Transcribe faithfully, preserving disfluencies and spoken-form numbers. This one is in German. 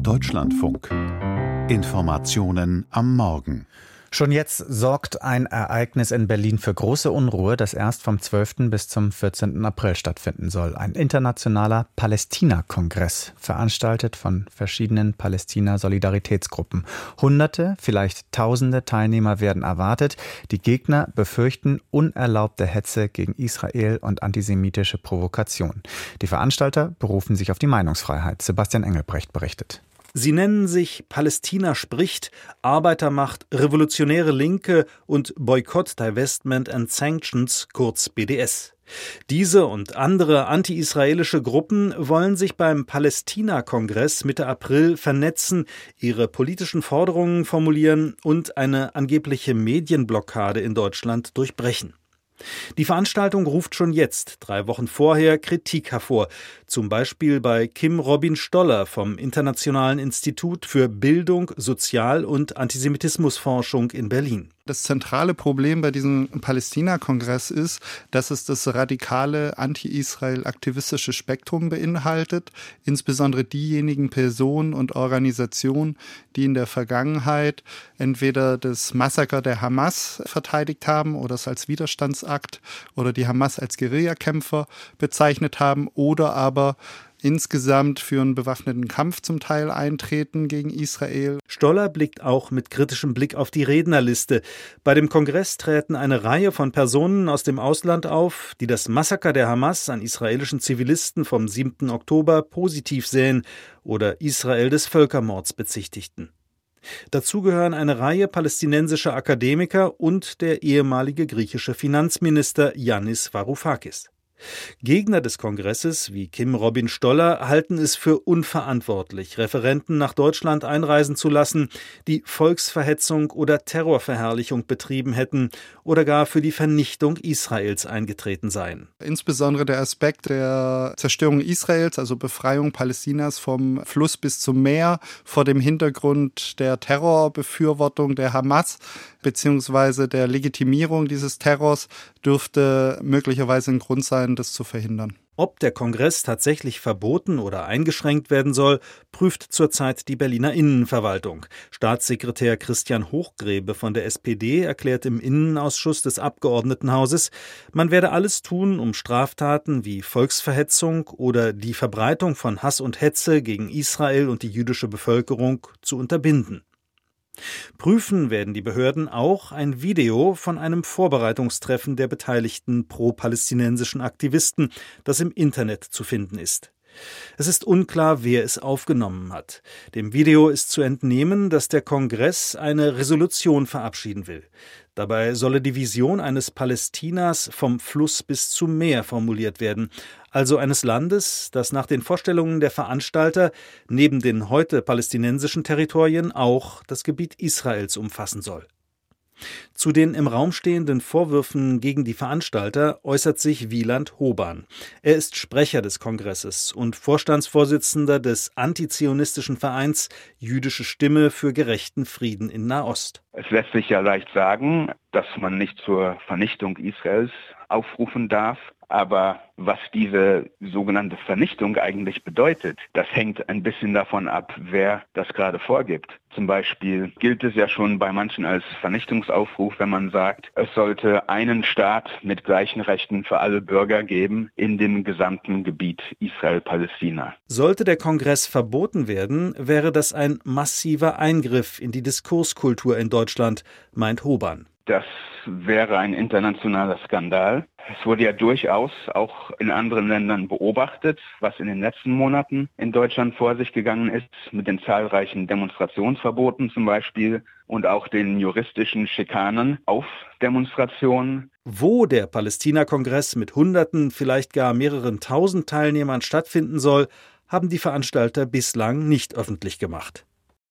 Deutschlandfunk. Informationen am Morgen. Schon jetzt sorgt ein Ereignis in Berlin für große Unruhe, das erst vom zwölften bis zum vierzehnten April stattfinden soll. Ein internationaler Palästina-Kongress, veranstaltet von verschiedenen Palästina-Solidaritätsgruppen. Hunderte, vielleicht Tausende Teilnehmer werden erwartet. Die Gegner befürchten unerlaubte Hetze gegen Israel und antisemitische Provokation. Die Veranstalter berufen sich auf die Meinungsfreiheit. Sebastian Engelbrecht berichtet. Sie nennen sich Palästina spricht, Arbeitermacht, Revolutionäre Linke und Boykott, Divestment and Sanctions, kurz B D S. Diese und andere anti-israelische Gruppen wollen sich beim Palästina-Kongress Mitte April vernetzen, ihre politischen Forderungen formulieren und eine angebliche Medienblockade in Deutschland durchbrechen. Die Veranstaltung ruft schon jetzt, drei Wochen vorher, Kritik hervor. Zum Beispiel bei Kim Robin Stoller vom Internationalen Institut für Bildung, Sozial- und Antisemitismusforschung in Berlin. Das zentrale Problem bei diesem Palästina-Kongress ist, dass es das radikale anti-Israel-aktivistische Spektrum beinhaltet, insbesondere diejenigen Personen und Organisationen, die in der Vergangenheit entweder das Massaker der Hamas verteidigt haben oder es als Widerstandsakt oder die Hamas als Guerillakämpfer bezeichnet haben oder aber insgesamt für einen bewaffneten Kampf zum Teil eintreten gegen Israel. Stoller blickt auch mit kritischem Blick auf die Rednerliste. Bei dem Kongress treten eine Reihe von Personen aus dem Ausland auf, die das Massaker der Hamas an israelischen Zivilisten vom siebten Oktober positiv sehen oder Israel des Völkermords bezichtigten. Dazu gehören eine Reihe palästinensischer Akademiker und der ehemalige griechische Finanzminister Yannis Varoufakis. Gegner des Kongresses wie Kim Robin Stoller halten es für unverantwortlich, Referenten nach Deutschland einreisen zu lassen, die Volksverhetzung oder Terrorverherrlichung betrieben hätten oder gar für die Vernichtung Israels eingetreten seien. Insbesondere der Aspekt der Zerstörung Israels, also Befreiung Palästinas vom Fluss bis zum Meer, vor dem Hintergrund der Terrorbefürwortung der Hamas beziehungsweise der Legitimierung dieses Terrors, dürfte möglicherweise ein Grund sein, das zu verhindern. Ob der Kongress tatsächlich verboten oder eingeschränkt werden soll, prüft zurzeit die Berliner Innenverwaltung. Staatssekretär Christian Hochgrebe von der S P D erklärt im Innenausschuss des Abgeordnetenhauses, man werde alles tun, um Straftaten wie Volksverhetzung oder die Verbreitung von Hass und Hetze gegen Israel und die jüdische Bevölkerung zu unterbinden. Prüfen werden die Behörden auch ein Video von einem Vorbereitungstreffen der beteiligten pro-palästinensischen Aktivisten, das im Internet zu finden ist. Es ist unklar, wer es aufgenommen hat. Dem Video ist zu entnehmen, dass der Kongress eine Resolution verabschieden will. Dabei solle die Vision eines Palästinas vom Fluss bis zum Meer formuliert werden, also eines Landes, das nach den Vorstellungen der Veranstalter neben den heute palästinensischen Territorien auch das Gebiet Israels umfassen soll. Zu den im Raum stehenden Vorwürfen gegen die Veranstalter äußert sich Wieland Hoban. Er ist Sprecher des Kongresses und Vorstandsvorsitzender des antizionistischen Vereins Jüdische Stimme für gerechten Frieden in Nahost. Es lässt sich ja leicht sagen, dass man nicht zur Vernichtung Israels aufrufen darf. Aber was diese sogenannte Vernichtung eigentlich bedeutet, das hängt ein bisschen davon ab, wer das gerade vorgibt. Zum Beispiel gilt es ja schon bei manchen als Vernichtungsaufruf, wenn man sagt, es sollte einen Staat mit gleichen Rechten für alle Bürger geben in dem gesamten Gebiet Israel-Palästina. Sollte der Kongress verboten werden, wäre das ein massiver Eingriff in die Diskurskultur in Deutschland, meint Hoban. Das wäre ein internationaler Skandal. Es wurde ja durchaus auch in anderen Ländern beobachtet, was in den letzten Monaten in Deutschland vor sich gegangen ist, mit den zahlreichen Demonstrationsverboten zum Beispiel und auch den juristischen Schikanen auf Demonstrationen. Wo der Palästina-Kongress mit Hunderten, vielleicht gar mehreren Tausend Teilnehmern stattfinden soll, haben die Veranstalter bislang nicht öffentlich gemacht.